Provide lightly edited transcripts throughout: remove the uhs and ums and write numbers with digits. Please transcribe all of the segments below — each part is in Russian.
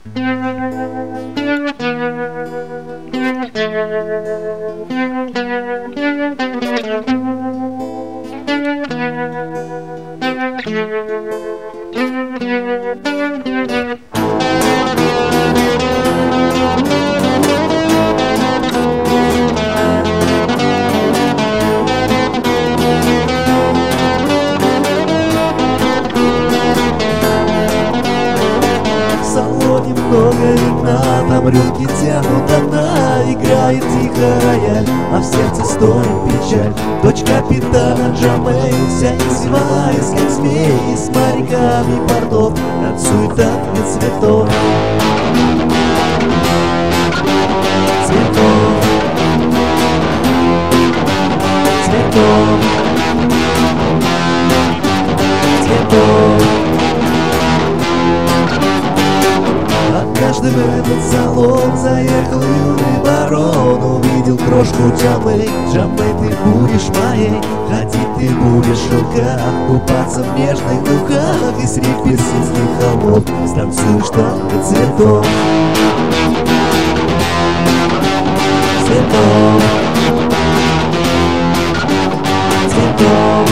Много вина, там рюмки тянут одна, играет тихо рояль, а в сердце стонет печаль. Дочь капитана Джамей, вся извиваясь, как змей, с моряками портов танцует танго цветов. Цветов, цветов, цветов. Однажды в этот салон заехал юный барон, увидел крошку Джамей. Джамей, ты будешь моей, ходить ты будешь в шелках, купаться в нежных духах и средь персидских холмов станцуешь танго цветов. Цветов, цветов,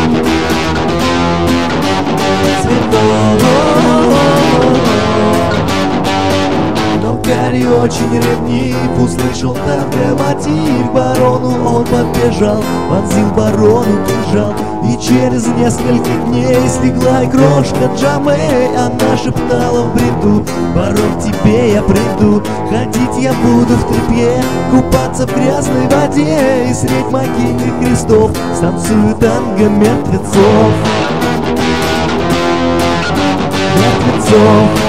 цветов. Гарри очень ревнив, услышал танго мотив. К барону он подбежал, вонзил барону кинжал, и через несколько дней слегла и крошка Джамей. Она шептала в бреду: барон, к тебе я приду, ходить я буду в тряпье, купаться в грязной воде, и средь могильных крестов станцую танго мертвецов. Мертвецов.